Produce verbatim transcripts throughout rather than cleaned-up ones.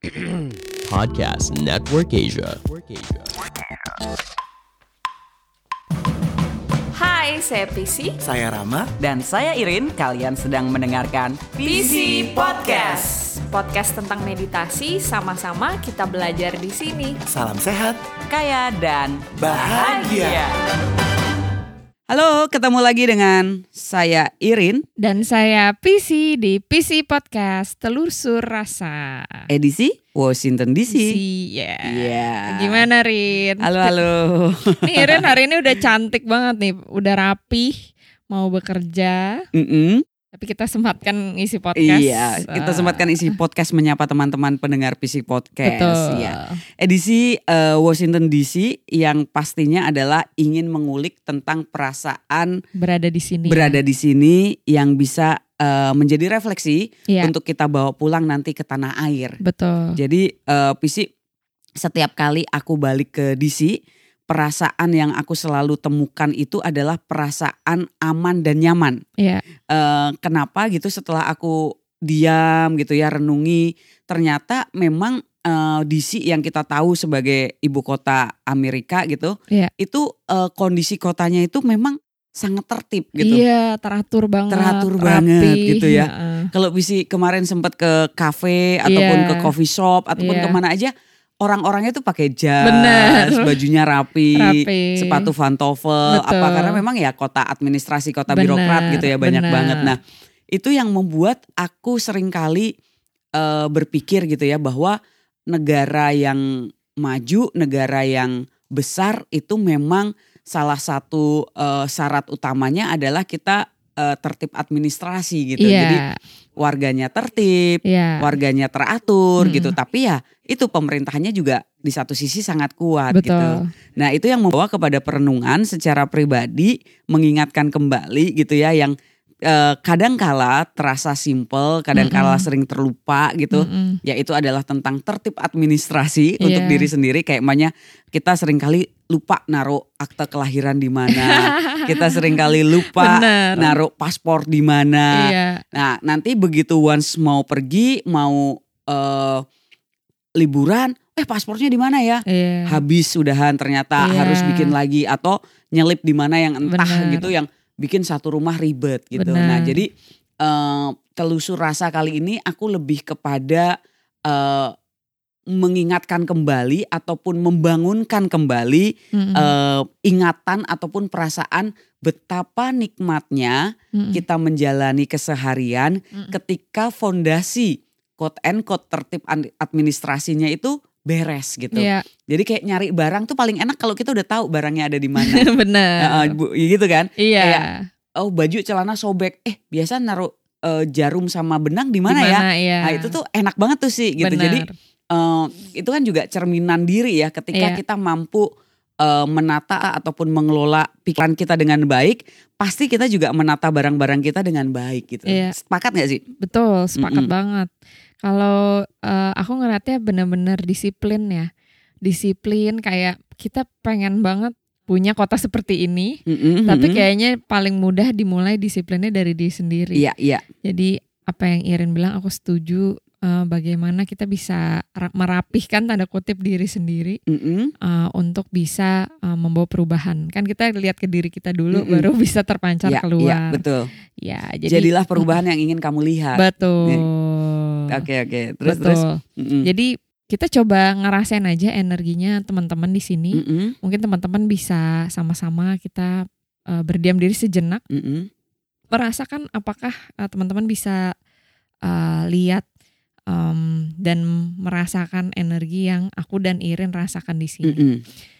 Podcast Network Asia. Hai, saya Pisi. Saya Rama. Dan saya Irin. Kalian sedang mendengarkan Pisi Podcast. Podcast tentang meditasi, sama-sama kita belajar di sini. Salam sehat, kaya dan bahagia. Halo, ketemu lagi dengan saya Irin dan saya Pisi di Pisi Podcast Telusur Rasa. Edisi Washington D C. Iya. Yeah. Gimana Rin? Halo halo. Nih Rin hari ini udah cantik banget nih, udah rapih, mau bekerja. Mm-mm. Tapi kita sempatkan isi podcast. Iya, kita sempatkan isi podcast menyapa teman-teman pendengar P C Podcast. Betul. Ya. Edisi uh, Washington D C yang pastinya adalah ingin mengulik tentang perasaan berada di sini. Berada di sini yang bisa uh, menjadi refleksi iya. untuk kita bawa pulang nanti ke tanah air. Betul. Jadi uh, P C setiap kali aku balik ke D C, perasaan yang aku selalu temukan itu adalah perasaan aman dan nyaman. Iya. Uh, kenapa gitu setelah aku diam gitu ya renungi, ternyata memang uh, D C yang kita tahu sebagai ibu kota Amerika gitu, iya. itu uh, kondisi kotanya itu memang sangat tertib gitu. Iya, teratur banget. Teratur rapi, banget gitu ya. ya. Kalau Bisi kemarin sempat ke kafe ataupun iya. ke coffee shop ataupun iya. kemana aja, orang-orangnya tuh pakai jas, bener. bajunya rapi, rapi, sepatu pantofel, betul. apa karena memang ya kota administrasi, kota bener, birokrat gitu ya banyak bener. banget. Nah itu yang membuat aku seringkali uh, berpikir gitu ya bahwa negara yang maju, negara yang besar itu memang salah satu uh, syarat utamanya adalah kita uh, tertib administrasi gitu. Yeah. Jadi warganya tertib, yeah. warganya teratur hmm. gitu. Tapi ya itu pemerintahnya juga di satu sisi sangat kuat. Betul. Gitu. Nah itu yang membawa kepada perenungan secara pribadi, mengingatkan kembali gitu ya yang eh, kadangkala terasa simpel, kadangkala mm-mm. sering terlupa gitu. Mm-mm. Yaitu adalah tentang tertib administrasi yeah. untuk diri sendiri. Kayak makanya kita seringkali lupa naruh akte kelahiran di mana, kita seringkali lupa Bener. naruh paspor di mana. Iya. Nah nanti begitu once mau pergi, mau uh, liburan, eh paspornya di mana ya? Iya. Habis sudahan ternyata iya. harus bikin lagi atau nyelip di mana yang entah Bener. gitu yang bikin satu rumah ribet gitu. Bener. Nah jadi uh, telusur rasa kali ini aku lebih kepada uh, mengingatkan kembali ataupun membangunkan kembali mm-hmm. uh, ingatan ataupun perasaan betapa nikmatnya mm-hmm. kita menjalani keseharian mm-hmm. ketika fondasi quote and quote tertib administrasinya itu beres gitu. Yeah. Jadi kayak nyari barang tuh paling enak kalau kita udah tahu barangnya ada di mana. Bener. Uh, gitu kan? Iya. Kayak, oh baju celana sobek, eh biasa naruh uh, jarum sama benang di mana ya? Iya. Nah itu tuh enak banget tuh sih gitu. Bener. Jadi Uh, itu kan juga cerminan diri ya ketika yeah. kita mampu uh, menata ataupun mengelola pikiran kita dengan baik, pasti kita juga menata barang-barang kita dengan baik gitu. Yeah. Sepakat gak sih? Betul, sepakat Mm-mm. banget. Kalau uh, aku ngeliatnya benar-benar disiplin ya. Disiplin kayak kita pengen banget punya kota seperti ini, mm-hmm. tapi kayaknya paling mudah dimulai disiplinnya dari diri sendiri. Iya, yeah, iya. Yeah. Jadi apa yang Irin bilang aku setuju. Uh, bagaimana kita bisa merapihkan tanda kutip diri sendiri mm-hmm. uh, untuk bisa uh, membawa perubahan. Kan kita lihat ke diri kita dulu mm-hmm. baru bisa terpancar ya, keluar. Iya, betul. Ya, jadi, jadilah perubahan yang ingin kamu lihat. Betul. Oke oke. Terus betul. terus. Mm-hmm. Jadi kita coba ngerasain aja energinya teman-teman di sini. Mm-hmm. Mungkin teman-teman bisa sama-sama kita uh, berdiam diri sejenak, mm-hmm. merasakan apakah uh, teman-teman bisa uh, lihat Um, dan merasakan energi yang aku dan Irin rasakan di sini. Mm-hmm.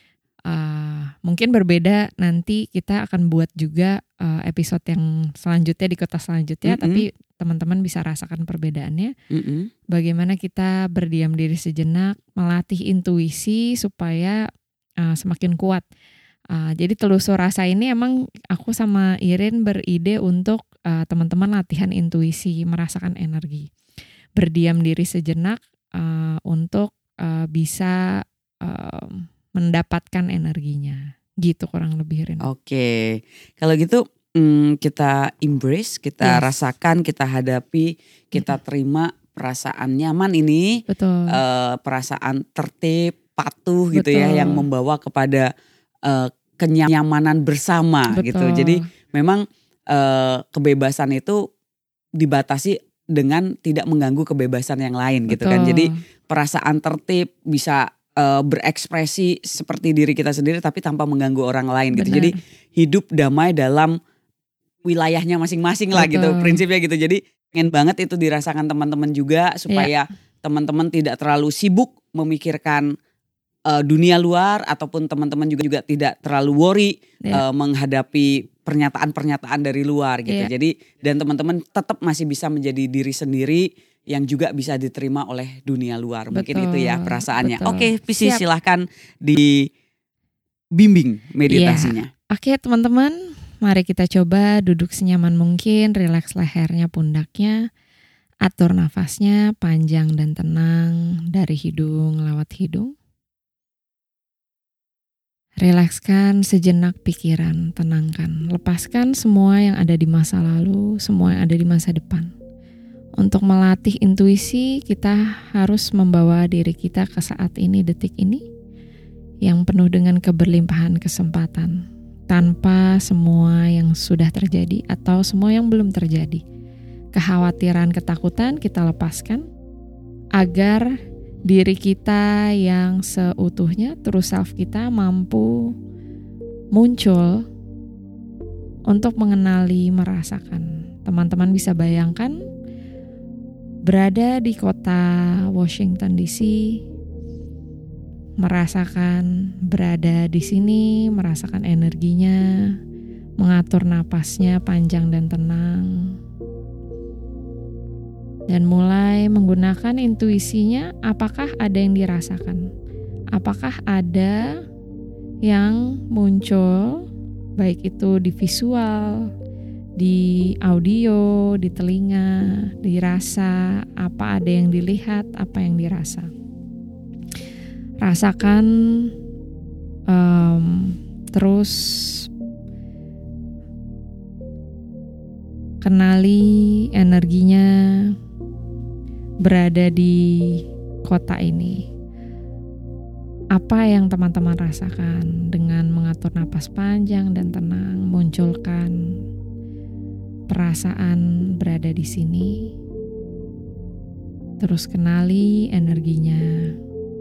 Uh, mungkin berbeda nanti kita akan buat juga uh, episode yang selanjutnya di kota selanjutnya, mm-hmm. tapi teman-teman bisa rasakan perbedaannya. Mm-hmm. Bagaimana kita berdiam diri sejenak, melatih intuisi supaya uh, semakin kuat. Uh, jadi telusur rasa ini emang aku sama Irin beride untuk uh, teman-teman latihan intuisi, merasakan energi. Berdiam diri sejenak uh, untuk uh, bisa uh, mendapatkan energinya, gitu kurang lebih Rin. Oke, kalau gitu hmm, kita embrace, kita yes. rasakan, kita hadapi, kita terima perasaan nyaman ini, Betul. Uh, perasaan tertib, patuh gitu Betul. ya, yang membawa kepada uh, kenyamanan bersama. Betul. Gitu. Jadi memang uh, kebebasan itu dibatasi dengan tidak mengganggu kebebasan yang lain. Betul. Gitu kan. Jadi perasaan tertib bisa uh, berekspresi seperti diri kita sendiri tapi tanpa mengganggu orang lain. Gitu. Jadi hidup damai dalam wilayahnya masing-masing lah. Betul. Gitu prinsipnya gitu. Jadi pengen banget itu dirasakan teman-teman juga supaya yeah. teman-teman tidak terlalu sibuk memikirkan uh, dunia luar ataupun teman-teman juga juga tidak terlalu worry yeah. uh, menghadapi pernyataan-pernyataan dari luar gitu. Yeah. Jadi dan teman-teman tetap masih bisa menjadi diri sendiri yang juga bisa diterima oleh dunia luar. Mungkin betul, itu ya perasaannya. Betul. Oke, Pisces silahkan dibimbing meditasinya. Yeah. Oke, teman-teman. Mari kita coba duduk senyaman mungkin, rileks lehernya, pundaknya, atur nafasnya panjang dan tenang dari hidung lewat hidung. Rilekskan sejenak pikiran, tenangkan, lepaskan semua yang ada di masa lalu, semua yang ada di masa depan. Untuk melatih intuisi, kita harus membawa diri kita ke saat ini, detik ini, yang penuh dengan keberlimpahan kesempatan. Tanpa semua yang sudah terjadi atau semua yang belum terjadi. Kekhawatiran, ketakutan kita lepaskan agar diri kita yang seutuhnya, true self kita mampu muncul untuk mengenali, merasakan. Teman-teman bisa bayangkan berada di kota Washington D C, merasakan berada di sini, merasakan energinya, mengatur napasnya panjang dan tenang. Dan mulai menggunakan intuisinya, apakah ada yang dirasakan? Apakah ada yang muncul, baik itu di visual, di audio, di telinga, di rasa, apa ada yang dilihat, apa yang dirasa. Rasakan um, terus kenali energinya berada di kota ini. Apa yang teman-teman rasakan dengan mengatur napas panjang dan tenang, munculkan perasaan berada di sini. Terus kenali energinya.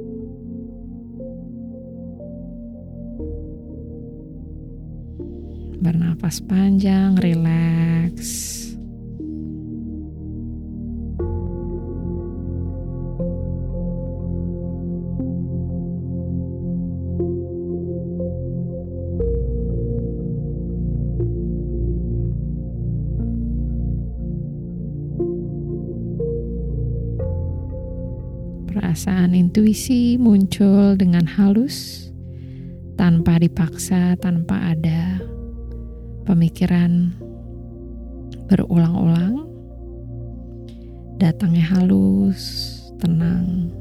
Bernafas panjang, rileks. Perasaan intuisi muncul dengan halus, tanpa dipaksa, tanpa ada pemikiran berulang-ulang, datangnya halus, tenang.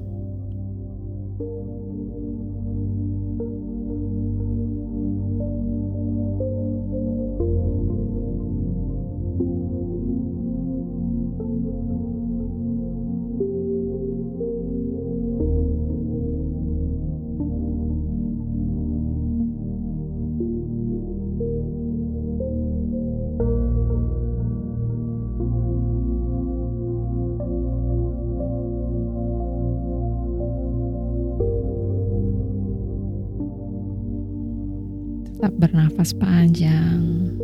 Tetap bernafas panjang.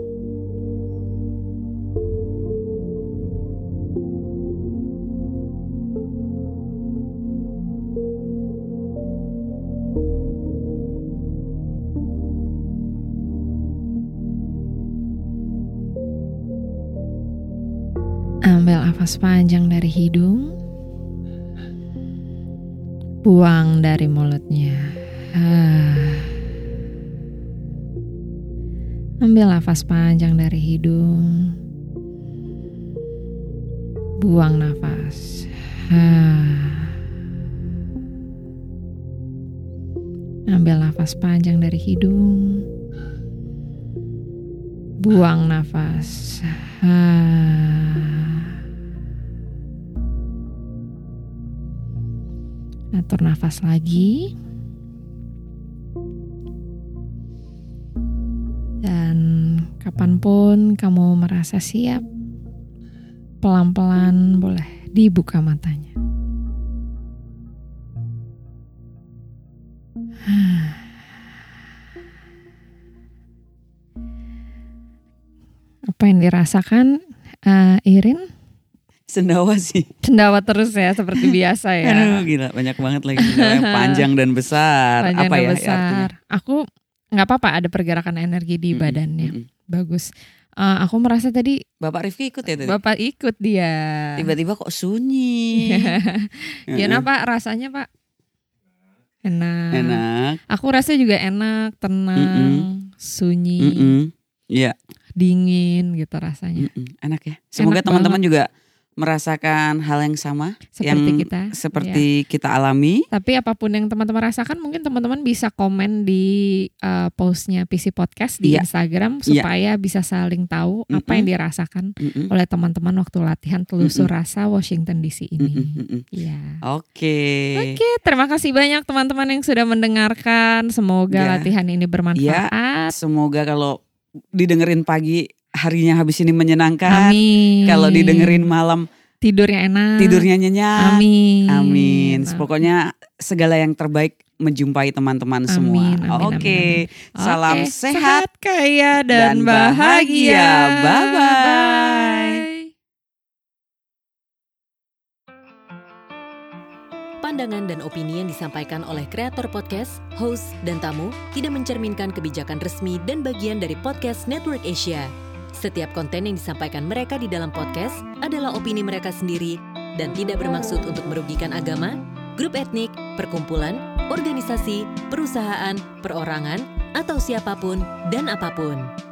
Ambil nafas panjang dari hidung. Buang dari mulutnya. Ambil nafas panjang dari hidung. Buang nafas. Ambil nafas panjang dari hidung. Buang nafas. Atur nafas lagi. Dan kapanpun kamu merasa siap, pelan-pelan boleh dibuka matanya. Apa yang dirasakan uh, Irin? Sendawa sih. Sendawa terus ya seperti biasa ya. Aduh gila, banyak banget lagi sendawanya, panjang dan besar. Panjang apa dan ya besar. artinya? Aku nggak apa-apa ada pergerakan energi di Mm-mm, badannya. mm-mm. Bagus. Uh, aku merasa tadi Bapak Rifki ikut ya tadi? Bapak ikut dia. Tiba-tiba kok sunyi. Gimana Pak rasanya Pak? Enak. Enak. Aku rasa juga enak, tenang, Mm-mm. sunyi, Mm-mm. Iya. dingin gitu rasanya. Mm-mm. Enak ya. Semoga Enak teman-teman banget. juga merasakan hal yang sama Seperti yang kita. seperti kita alami. Tapi apapun yang teman-teman rasakan, mungkin teman-teman bisa komen di uh, postnya P C Podcast di Iya. Instagram supaya bisa saling tahu Mm-mm. apa yang dirasakan Mm-mm. oleh teman-teman waktu latihan telusur Mm-mm. rasa Washington D C ini. Mm-mm. Mm-mm. Iya. Oke. Oke, terima kasih banyak teman-teman yang sudah mendengarkan. Semoga Ya. latihan ini bermanfaat. Semoga kalau didengerin pagi harinya habis ini menyenangkan. Amin. Kalau didengerin malam tidurnya enak. tidurnya nyenyak. Amin. Amin. Amin. Pokoknya segala yang terbaik menjumpai teman-teman semua. Amin, amin, Oke. amin, amin. Salam Oke, sehat. kaya dan, dan bahagia. bahagia. Bye-bye. Bye. Pandangan dan opini yang disampaikan oleh kreator podcast, host, dan tamu tidak mencerminkan kebijakan resmi dan bagian dari Podcast Network Asia. Setiap konten yang disampaikan mereka di dalam podcast adalah opini mereka sendiri dan tidak bermaksud untuk merugikan agama, grup etnik, perkumpulan, organisasi, perusahaan, perorangan, atau siapapun dan apapun.